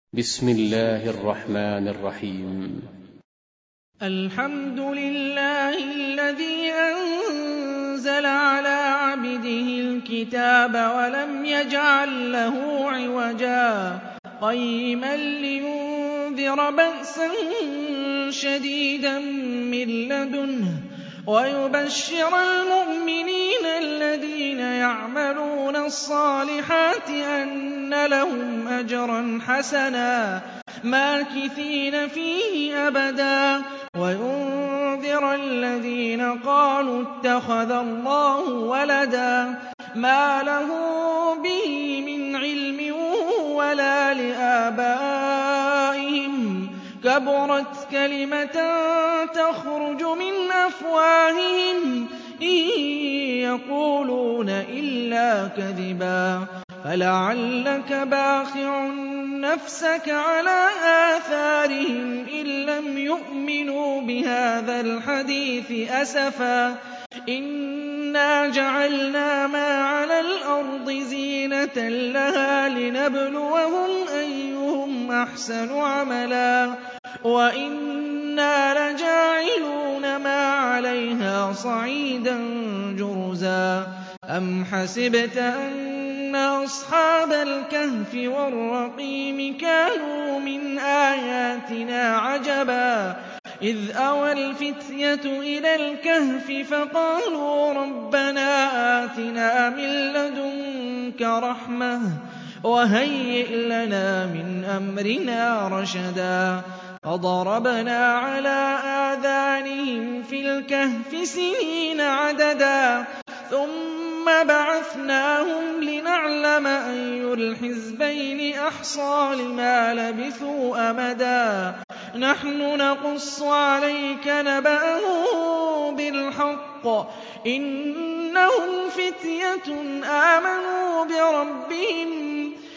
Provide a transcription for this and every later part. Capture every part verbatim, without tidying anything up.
بسم الله الرحمن الرحيم. الحمد لله الذي أنزل على عبده الكتاب ولم يجعل له عوجا قيما لينذر بأسا شديدا من لدنه ويبشر المؤمنين الذين يعملون الصالحات أن لهم أجرا حسنا ماكثين فيه أبدا وينذر الذين قالوا اتخذ الله ولدا ما له به من علم ولا لآبائهم كبرت كلمة تخرج من أفواههم إن يقولون إلا كذبا فلعلك باخع نفسك على آثارهم إن لم يؤمنوا بهذا الحديث أسفا إنا جعلنا ما على الأرض زينة لها لنبلوهم أيهم أحسن عملا وإنا لجاعلون ما عليها صعيدا جرزا أم حسبت أن أصحاب الكهف والرقيم كانوا من آياتنا عجبا إذ أوى الفتية إلى الكهف فقالوا ربنا آتنا من لدنك رحمة وهيئ لنا من أمرنا رشدا فضربنا على آذانهم في الكهف سنين عددا ثم بعثناهم لنعلم أي الحزبين أحصى لما لبثوا أمدا نحن نقص عليك نبأهم بالحق إنهم فتية آمنوا بربهم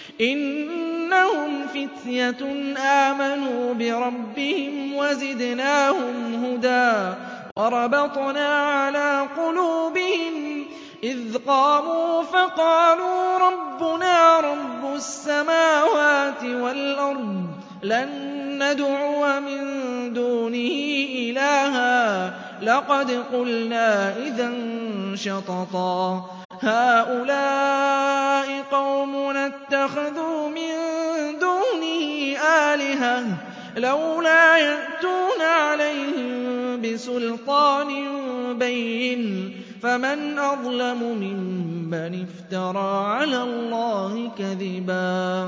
إنهم فتية آمنوا بربهم وزدناهم هدى وربطنا على قلوبهم إذ قاموا فقالوا ربنا رب السماوات والأرض لن ندعو من دونه إلها لقد قلنا إذا شططا هؤلاء قومنا اتخذوا من دونه آلهة لولا يأتون عليهم بسلطان بين فمن أظلم ممن افترى على الله كذبا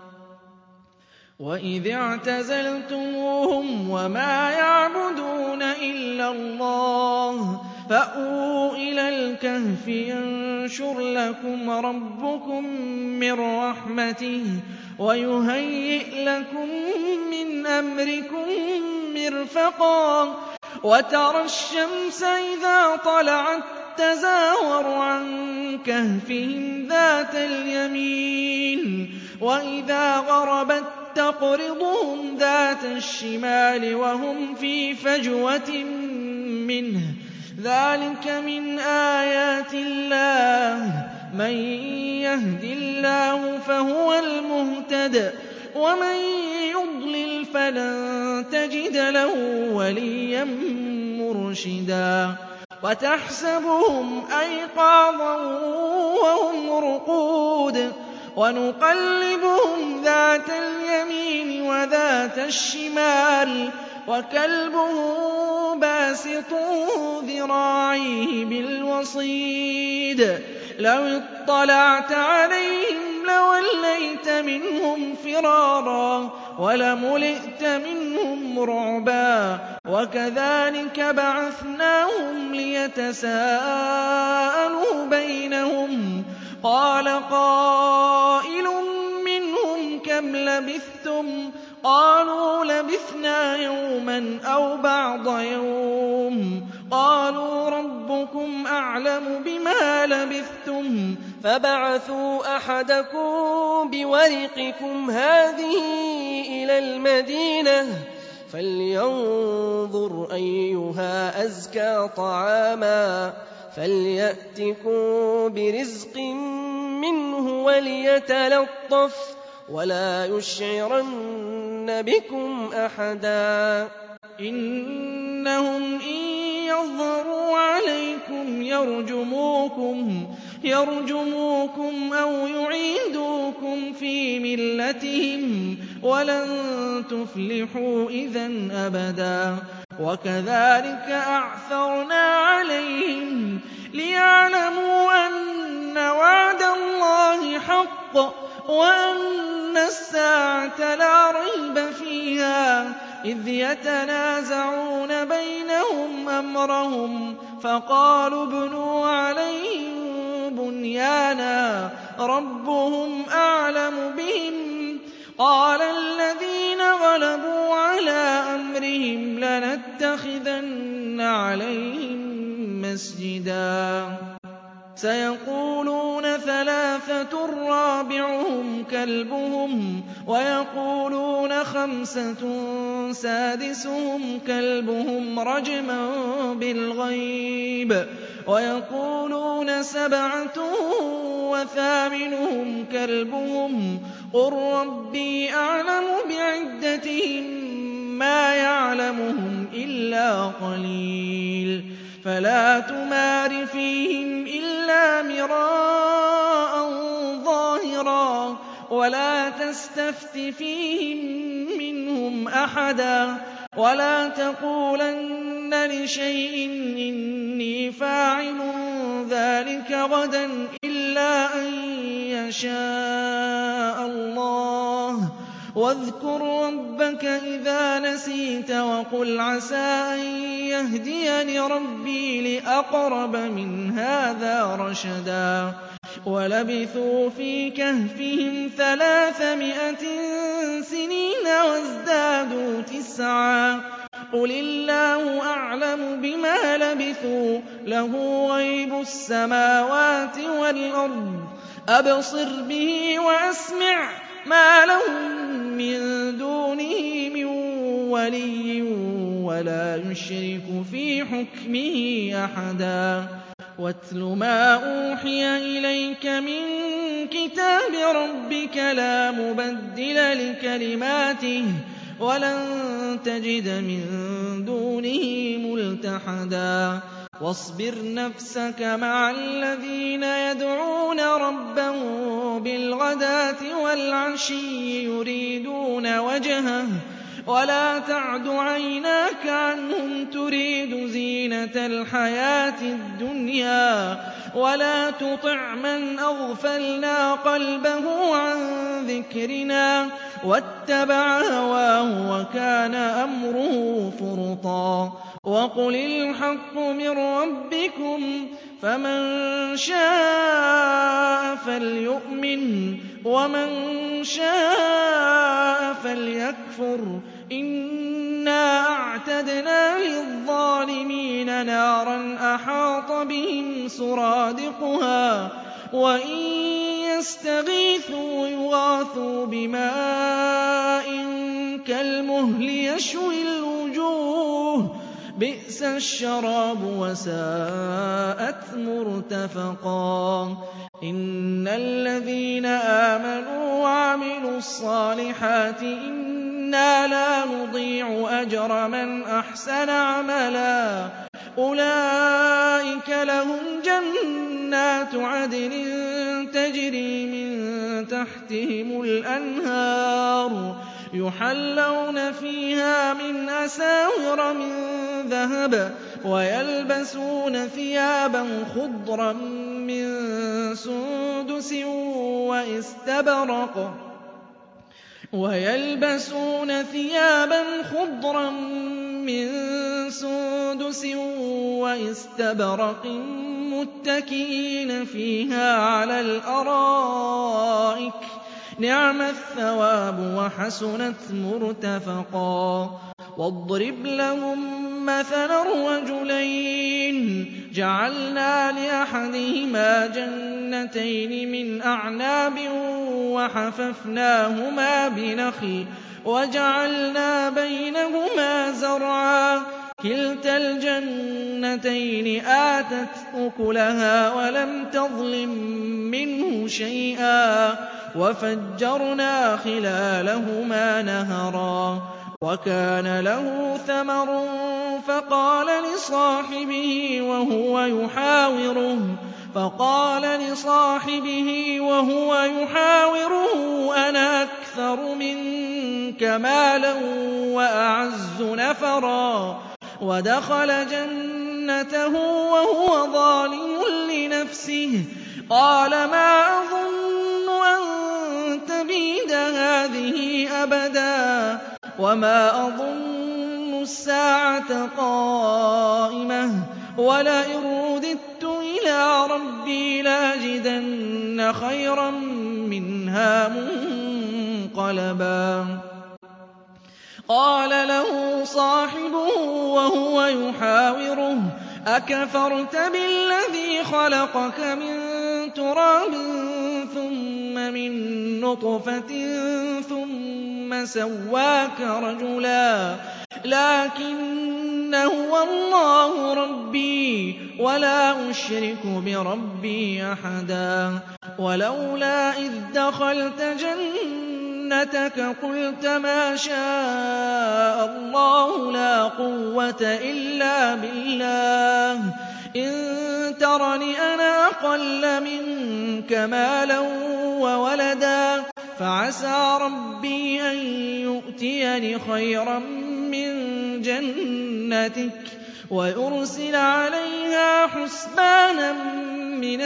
وإذ اعتزلتموهم وما يعبدون إلا الله فأووا إلى الكهف ينشر لكم ربكم من رحمته ويهيئ لكم من أمركم مرفقا وترى الشمس إذا طلعت تزاور عن كهفهم ذات اليمين وإذا غربت تقرضهم ذات الشمال وهم في فجوة منه ذلك من آيات الله من يهد الله فهو المهتد ومن يضلل فلن تجد له وليا مرشدا وتحسبهم أيقاظا وهم رقود ونقلبهم ذات اليمين وذات الشمال وكلبهم باسط ذراعيه بالوصيد لو اطلعت عليهم لوليت منهم فرارا ولملئت منهم رعبا وكذلك بعثناهم ليتساءلوا بينهم قال قائل منهم كم لبثتم قالوا لبثنا يوما أو بعض يوم قالوا ربكم أعلم بما لبثتم فبعثوا أحدكم بورقكم هذه إلى المدينة فلينظر أيها أزكى طعاما فليأتكم برزق منه وليتلطف ولا يشعرن بكم أحدا إنهم إن يظهروا عليكم يرجموكم يرجموكم أو يعيدوكم في ملتهم ولن تفلحوا إذا أبدا وكذلك أعثرنا عليهم ليعلموا أن وعد الله حق وأن الساعة لا ريب فيها إذ يتنازعون بينهم أمرهم فقالوا ابنوا عليهم بنيانا ربهم أعلم بهم قال الذين غلبوا على أمرهم لنتخذن عليهم مسجدا سيقولون ثلاثة رابعهم كلبهم ويقولون خمسة سادسهم كلبهم رجما بالغيب ويقولون سبعة وثامنهم كلبهم قل ربي أعلم بعدتهم ما يعلمهم إلا قليل فلا تمار فيهم إلا مراء ظاهرا ولا تستفت فيهم منهم أحدا ولا تقولن لشيء إني فاعل ذلك غدا إلا أن يشاء الله واذكر ربك إذا نسيت وقل عسى أن يهديني ربي لأقرب من هذا رشدا ولبثوا في كهفهم ثلاثمائة سنين وازدادوا تسعا قل الله أعلم بما لبثوا له غيب السماوات والأرض أبصر به وأسمع ما لهم من دونه من ولي ولا يشرك في حكمه أحدا واتل ما أوحي إليك من كتاب ربك لا مبدل لكلماته ولن تجد من دونه ملتحدا واصبر نفسك مع الذين يدعون ربهم بالغداة والعشي يريدون وجهه ولا تعد عيناك عنهم تريد زينة الحياة الدنيا ولا تطع من أغفلنا قلبه عن ذكرنا واتبع هواه وكان أمره فرطا وقل الحق من ربكم فمن شاء فليؤمن ومن شاء فليكفر إنا أعتدنا للظالمين نارا أحاط بهم سرادقها وإن يستغيثوا يغاثوا بماء كالمهل يشوي الوجوه بئس الشراب وساءت مرتفقا إن الذين آمنوا وعملوا الصالحات إنا لا نضيع أجر من أحسن عملا أولئك لهم جنات عدن تجري من تحتهم الأنهار يحلون فيها من أساور من ذهب ويلبسون ثيابا خضرا من سندس واستبرق ويلبسون ثيابا خضرا من سندس واستبرق متكئين فيها على الأرائك نعم الثواب وحسنت مرتفقا واضرب لهم مثلا رجلين جعلنا لأحدهما جنتين من أعناب وحففناهما بنخل وجعلنا بينهما زرعا كلتا الجنتين آتت أكلها ولم تظلم منه شيئا وَفَجَّرْنَا خِلَالَهُمَا نَهَرًا وَكَانَ لَهُ ثَمَرٌ فَقَالَ لِصَاحِبِهِ وَهُوَ يُحَاوِرُهُ فقال لصاحبه وهو يحاوره أنا أكثر منك مالا وأعز نفرا ودخل جنته وهو ظالم لنفسه قال ما أظن أن تبيد هذه أبدا وما أظن الساعة قائمة ولئن رددت إلى ربي لأجدن خيرا منها منقلبا قال له صاحبه وهو يحاوره أكفرت بالذي خلقك من تراب ثم من نطفة ثم سواك رجلا لكن هو الله ربي ولا أشرك بربي أحدا ولولا إذ دخلت جنتك قلت ما شاء الله لا قوة إلا بالله إن ترني أنا أقل منك مالا وولدا فعسى ربي أن يؤتيني خيرا من جنتك ويرسل عليها حسبانا من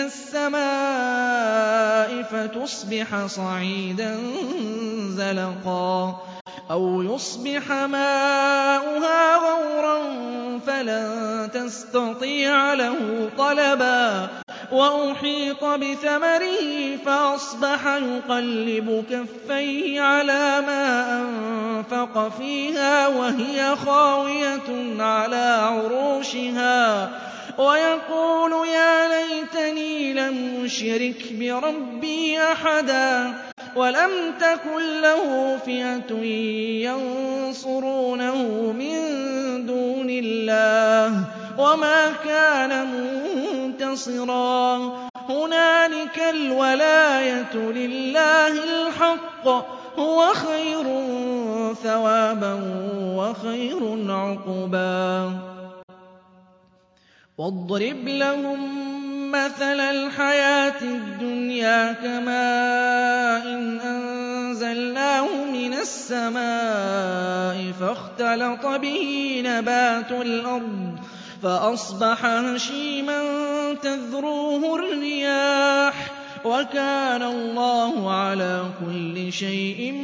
السماء فتصبح صعيدا زلقا أو يصبح ماؤها غورا فلن تستطيع له طلبا وأحيط بثمره فأصبح يقلب كفيه على ما أنفق فيها وهي خاوية على عروشها ويقول يا ليتني لم أشرك بربي أحدا ولم تكن له فئة ينصرونه من دون الله وما كان منتصرا هنالك الولاية لله الحق هو خير ثوابا وخير عقبا واضرب لهم مثل الحياة الدنيا كماء إن أنزلناه من السماء فاختلط به نبات الأرض فأصبح هشيما تذروه الرياح وكان الله على كل شيء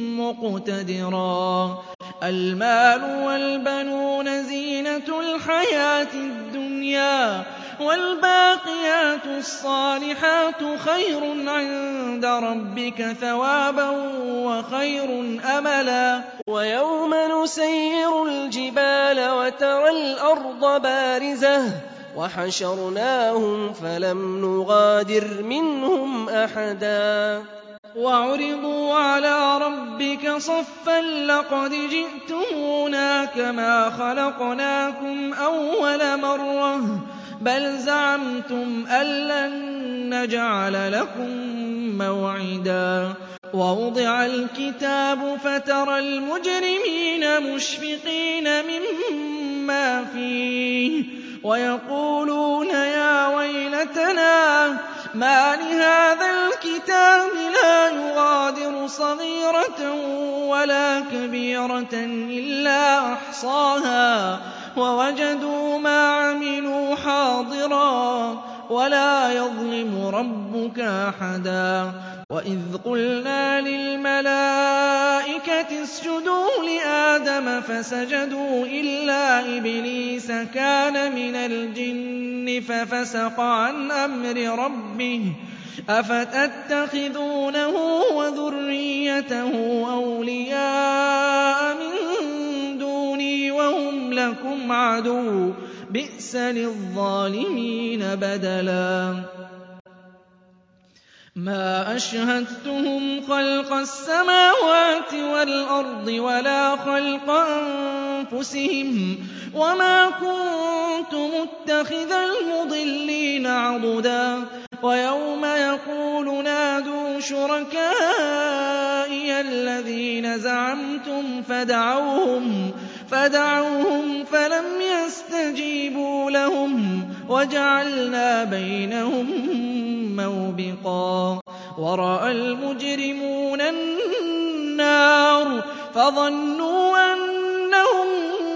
مقتدرا المال والبنون زينة الحياة الدنيا والباقيات الصالحات خير عند ربك ثوابا وخير أملا ويوم نسير الجبال وترى الأرض بارزة وحشرناهم فلم نغادر منهم أحدا وعرضوا على ربك صفا لقد جئتمونا كما خلقناكم أول مرة بل زعمتم أن لن نجعل لكم موعدا ووضع الكتاب فترى المجرمين مشفقين مما فيه ويقولون يا ويلتنا ما لهذا الكتاب لا يغادر صغيرة ولا كبيرة إلا أحصاها ووجدوا ما عملوا حاضرا ولا يظلم ربك أحدا وإذ قلنا للملائكة اسجدوا لآدم فسجدوا إلا إبليس كان من الجن ففسق عن أمر ربه أفتتخذونه وذريته أولياء من دوني وهم لكم عدو بئس للظالمين بدلا ما أشهدتهم خلق السماوات والأرض ولا خلق أنفسهم وما كنت متخذ المضلين عضدا ويوم يقول نادوا شركائي الذين زعمتم فدعوهم فدعوهم فلم يستجيبوا لهم وجعلنا بينهم موبقا ورأى المجرمون النار فظنوا أنهم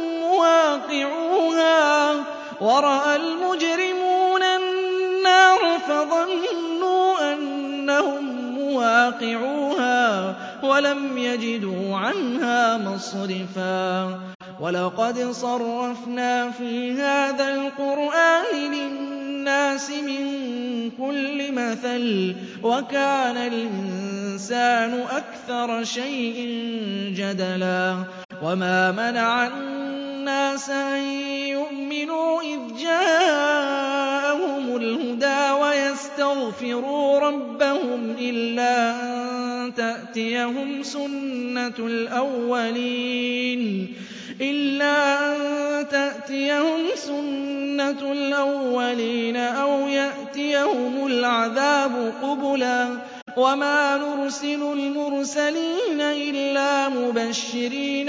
مواقعوها ورأى المجرمون النار فظنوا أنهم مواقعوها ولم يجدوا عنها مصرفا ولقد صرفنا في هذا القرآن للناس من كل مثل وكان الإنسان أكثر شيء جدلا وما منع الناس أن يؤمنوا إذ جاءهم الهدى ويستغفروا ربهم إلا أن تأتيهم سنة الأولين إلا أن تأتيهم سنة الأولين أو يأتيهم العذاب قبلا وما نرسل المرسلين إلا مبشرين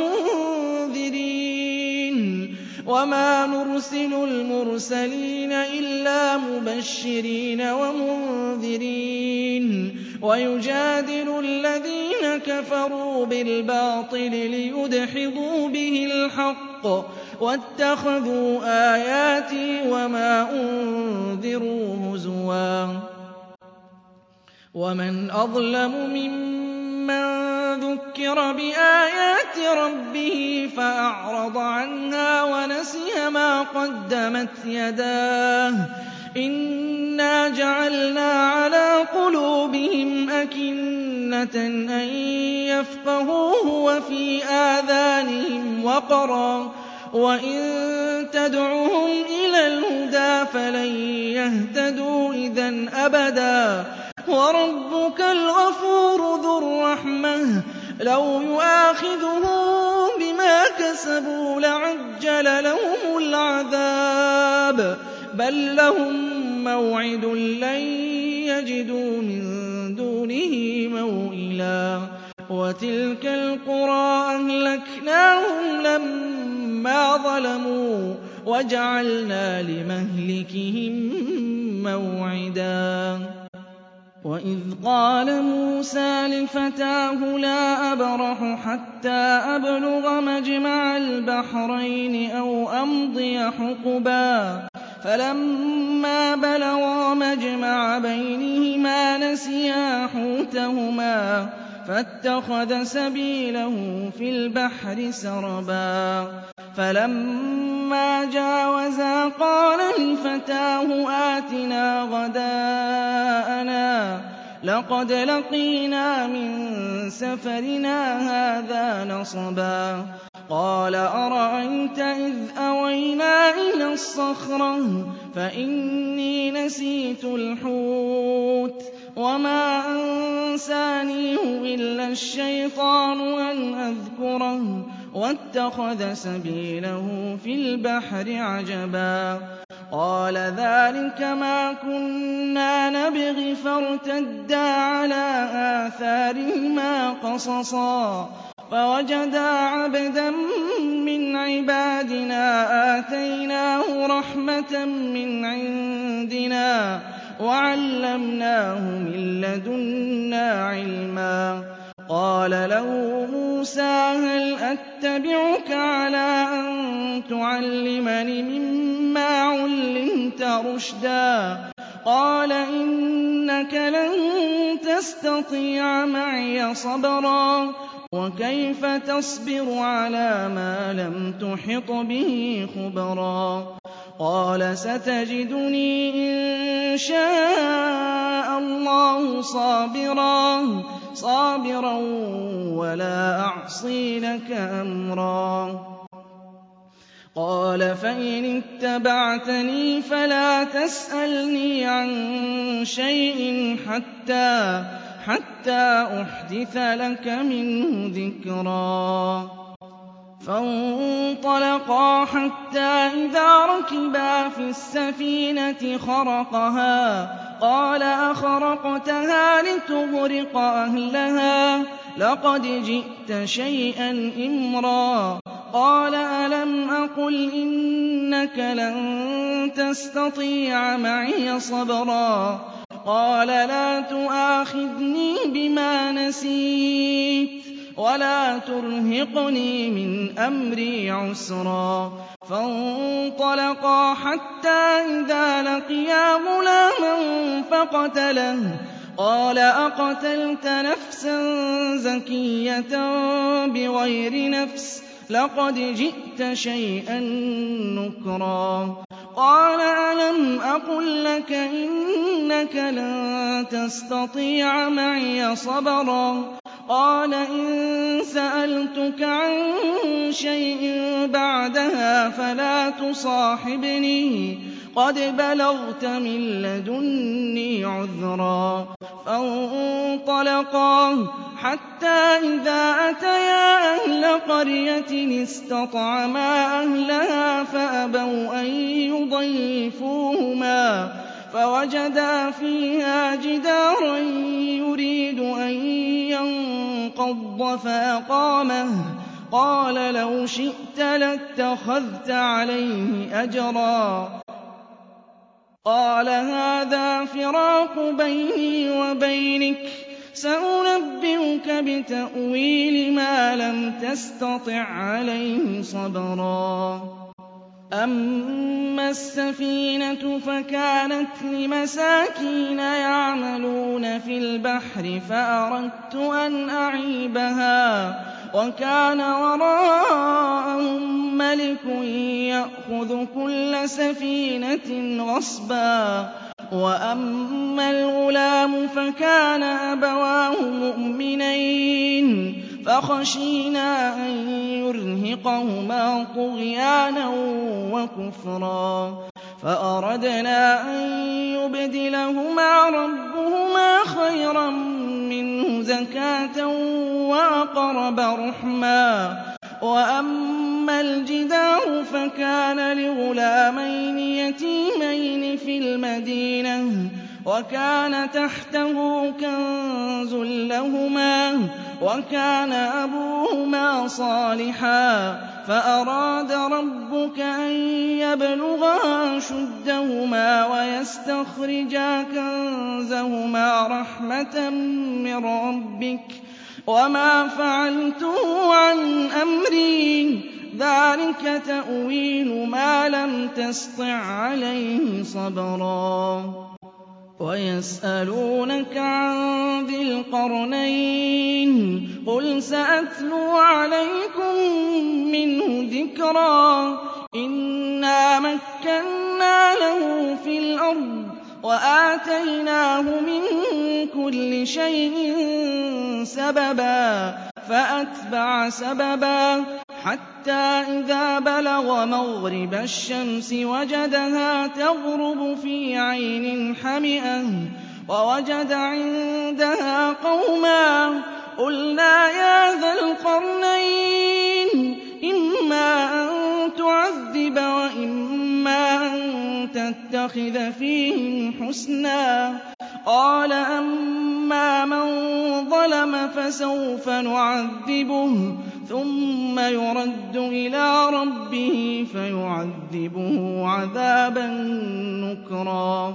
ومنذرين وما نرسل المرسلين إلا مبشرين ومنذرين ويجادل الذين كفروا بالباطل ليدحضوا به الحق واتخذوا آياتي وما أنذروا هزوا ومن أظلم ممن ذكر بآيات ربه فأعرض عنها ونسي ما قدمت يداه إنا جعلنا على قلوبهم أكنة أن يفقهوه وفي آذانهم وقرا وإن تدعهم إلى الهدى فلن يهتدوا إذًا أبدا وربك الغفور ذو الرحمة لو يؤاخذهم بما كسبوا لعجل لهم العذاب بل لهم موعد لن يجدوا من دونه موئلا وتلك القرى أهلكناهم لما ظلموا وجعلنا لمهلكهم موعدا وإذ قال موسى لفتاه لا أبرح حتى أبلغ مجمع البحرين أو أمضي حقبا فلما بلغا مجمع بينهما نسيا حوتهما فاتخذ سبيله في البحر سربا فلما جاوزا قال لفتاه آتنا غداءنا لقد لقينا من سفرنا هذا نصبا قال أرأيت إذ أوينا إلى الصخرة فإني نسيت الحوت وما أنسانيه إلا الشيطان أن أذكره واتخذ سبيله في البحر عجبا قال ذلك ما كنا نبغي فارتدا على آثارهما قصصا فوجدا عبدا من عبادنا آتيناه رحمة من عندنا وعلمناه من لدنا علما قال له موسى هل أتبعك على أن تعلمني مما علمت رشدا قال إنك لن تستطيع معي صبرا وكيف تصبر على ما لم تحط به خبرا قال ستجدني إن شاء الله صابرا صابرا ولا أعصي لك أمرا قال فإن اتبعتني فلا تسألني عن شيء حتى حتى أحدث لك منه ذكرا فانطلقا حتى إذا ركبا في السفينة خرقها قَالَ أَخَرَقْتَهَا لِتُغْرِقَ أَهْلَهَا لَقَدْ جِئْتَ شَيْئًا إِمْرًا قَالَ أَلَمْ أَقُلْ إِنَّكَ لَن تَسْتَطِيعَ مَعِيَ صَبْرًا قَالَ لَا تُؤَاخِذْنِي بِمَا نَسِيتُ وَلَا تُرْهِقْنِي مِنْ أَمْرِي عُسْرًا فَانطَلَقَا حَتَّىٰ إِذَا لَقِيَا غُلَامًا فَقَتَلَهُ قَالَ أَقَتَلْتَ نَفْسًا زَكِيَّةً بِغَيْرِ نَفْسٍ لَقَدْ جِئْتَ شَيْئًا نُّكْرًا قَالَ أَلَمْ أَقُل لَّكَ إِنَّكَ لَن تَسْتَطِيعَ مَعِيَ صَبْرًا قَالَ إِن سَأَلْتُكَ عَن شَيْءٍ بَعْدَهَا فَلَا تُصَاحِبْنِي قَدْ بَلَغْتَ مِن لَّدُنِّي عُذْرًا فَانطَلَقَا حَتَّىٰ إِذَا أَتَيَا أَهْلَ قَرْيَةٍ اسْتَطْعَمَا أَهْلَهَا فَأَبَوْا أَن يُضَيِّفُوهُمَا فَوَجَدَا فِيهَا جِدَارًا يُرِيدُ أَن يَنقَضَّ فَأَقَامَهُ قَالَ لَوْ شِئْتَ لَاتَّخَذْتَ عَلَيْهِ أَجْرًا قَالَ هَٰذَا فِرَاقُ بَيْنِي وَبَيْنِكَ سَأُنَبِّئُكَ بِتَأْوِيلِ مَا لَمْ تَسْتَطِع عَّلَيْهِ صَبْرًا أَمَّا السَّفِينَةُ فَكَانَتْ لِمَسَاكِينَ يَعْمَلُونَ فِي الْبَحْرِ فَأَرَدتُّ أَنْ أَعِيبَهَا وَكَانَ وَرَاءَهُم مَّلِكٌ يَأْخُذُ كُلَّ سَفِينَةٍ غَصْبًا وَأَمَّا الْغُلَامُ فَكَانَ أَبَوَاهُ مُؤْمِنَيْنِ فَخَشِينَا أَن يُرْهِقَهُمَا طُغْيَانًا وَكُفْرًا فَأَرَدْنَا أَن يُبْدِلَهُمَا رَبُّهُمَا خَيْرًا مِّنْهُ زَكَاةً وَأَقْرَبَ رُحْمًا وَأَمَّا الْجِدَارُ فَكَانَ لِغُلَامَيْنِ يَتِيمَيْنِ فِي الْمَدِينَةِ وَكَانَ تَحْتَهُ كَنزٌ لَّهُمَا وَكَانَ أَبُوهُمَا صَالِحًا فَأَرَادَ رَبُّكَ أَن يَبْلُغَا أَشُدَّهُمَا وَيَسْتَخْرِجَا كَنزَهُمَا رَحْمَةً مِّن رَّبِّكَ وَمَا فَعَلْتُهُ عَنْ أَمْرِي ذَٰلِكَ تَأْوِيلُ مَا لَمْ تَسْطِع عَّلَيْهِ صَبْرًا وَيَسْأَلُونَكَ عَن ذِي الْقَرْنَيْنِ قُلْ سَأَتْلُو عَلَيْكُم مِّنْهُ ذِكْرًا إِنَّا مَكَّنَّا لَهُ فِي الْأَرْضِ وَآتَيْنَاهُ مِن كُلِّ شَيْءٍ سَبَبًا فَأَتْبَعَ سَبَبًا حَتَّىٰ إِذَا بَلَغَ مَغْرِبَ الشَّمْسِ وَجَدَهَا تَغْرُبُ فِي عَيْنٍ حَمِئَةٍ وَوَجَدَ عِندَهَا قَوْمًا قُلْنَا يَا ذَا الْقَرْنَيْنِ إِمَّا أَن تُعَذِّبَ وَإِمَّا أَن تَتَّخِذَ فِيهِمْ حُسْنًا قَالَ أَمَّا مَن ظَلَمَ فَسَوْفَ نُعَذِّبُهُ ثُمَّ يُرَدُّ إِلَىٰ رَبِّهِ فَيُعَذِّبُهُ عَذَابًا نُّكْرًا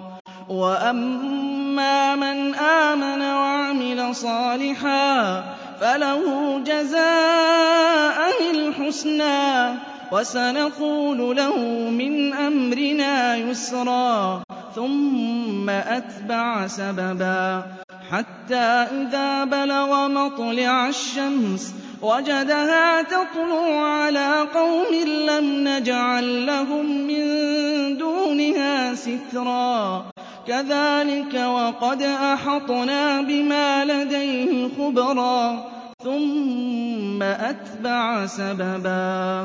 وَأَمَّا مَنْ آمَنَ وَعَمِلَ صَالِحًا فَلَهُ جَزَاءً الْحُسْنَىٰ وَسَنَقُولُ لَهُ مِنْ أَمْرِنَا يُسْرًا ثُمَّ أَتْبَعَ سَبَبًا حَتَّىٰ إِذَا بَلَغَ مَطْلِعَ الشَّمْسِ وَجَدَهَا تَطْلُعُ عَلَىٰ قَوْمٍ لَّمْ نَجْعَل لَّهُم مِّن دُونِهَا سِتْرًا كَذَٰلِكَ وَقَدْ أَحَطْنَا بِمَا لَدَيْهِ خُبْرًا ثُمَّ أَتْبَعَ سَبَبًا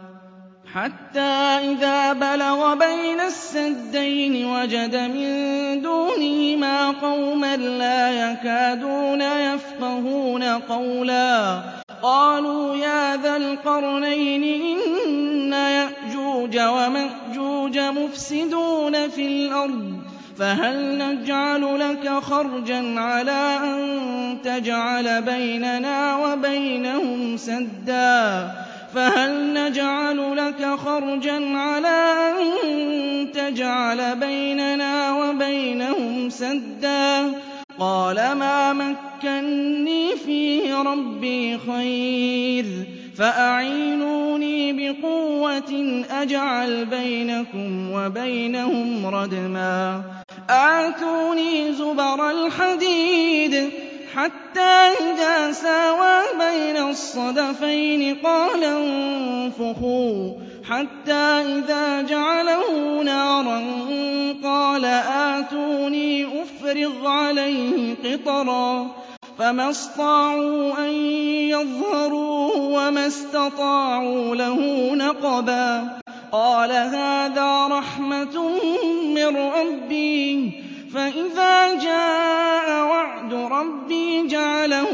حَتَّىٰ إِذَا بَلَغَ بَيْنَ السَّدَّيْنِ وَجَدَ مِن دُونِهِمَا قَوْمًا لَّا يَكَادُونَ يَفْقَهُونَ قَوْلًا قَالُوا يَا ذَا الْقَرْنَيْنِ إِنَّ يَأْجُوجَ وَمَأْجُوجَ مُفْسِدُونَ فِي الْأَرْضِ فهل نجعل لك خرجا على أن تجعل بيننا وبينهم سدا فهل نجعل لك خرجا على أن تجعل بيننا وبينهم سدا قال ما مكني فيه ربي خير فأعينوني بقوة أجعل بينكم وبينهم ردما آتوني زبر الحديد حتى إذا ساوى بين الصدفين قال انفخوا حتى إذا جعله نارا قال آتوني أفرغ عليه قطرا فما استطاعوا أن يظهروه وما استطاعوا له نقبا قال هذا رحمة من ربي فإذا جاء وعد ربي جعله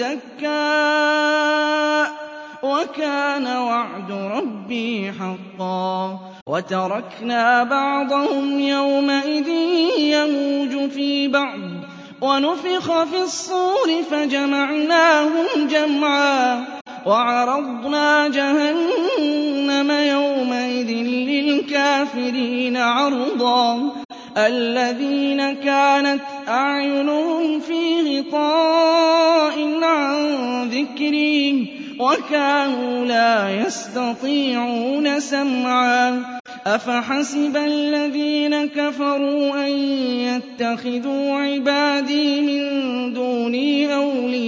دكاء وكان وعد ربي حقا وتركنا بعضهم يومئذ يموج في بعض ونفخ في الصور فجمعناهم جمعا وعرضنا جهنم يومئذ للكافرين عرضا الذين كانت أعينهم في غطاء عن ذكري وكانوا لا يستطيعون سمعا أفحسب الذين كفروا أن يتخذوا عبادي من دوني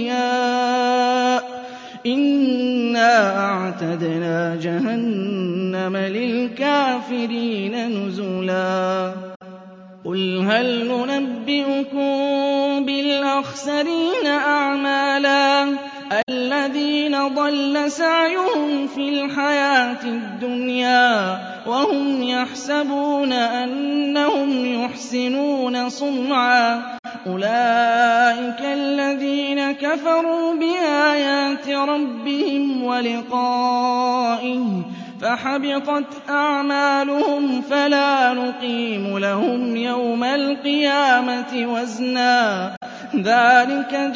أولياء إنا أعتدنا جهنم للكافرين نزلا قل هل ننبئكم بالأخسرين أعمالا الذين ضل سعيهم في الحياة الدنيا وهم يحسبون أنهم يحسنون صنعا أولئك الذين كفروا بآيات ربهم ولقائه فحبطت أعمالهم فلا نقيم لهم يوم القيامة وزنا ذلك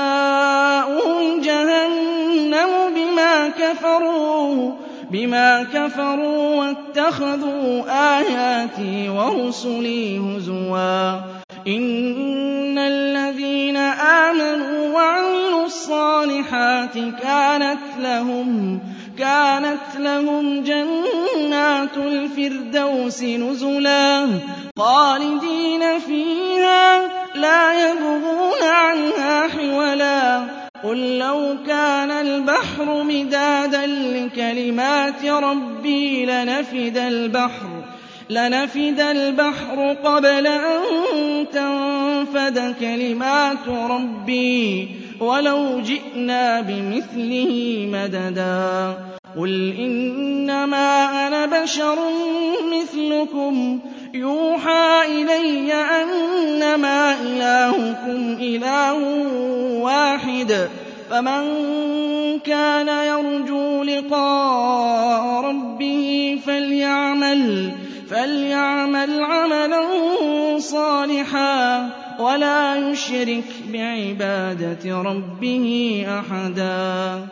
جزاؤهم جهنم بما كفروا بما كفروا واتخذوا آياتي ورسلي هزوا إن الذين آمنوا وعملوا الصالحات كانت لهم كانت لهم جنات الفردوس نزلا خالدين فيها لا يبغون عنها حولا قل لو كان البحر مدادا لكلمات ربي لنفد البحر لنفد البحر قبل أن تنفد كلمات ربي ولو جئنا بمثله مددا قل إنما أنا بشر مثلكم يوحى إلي أنما إلهكم إله واحد فمن كان يرجو لقاء ربه فليعمل فليعمل عملا صالحا ولا يشرك بعبادة ربه أحدا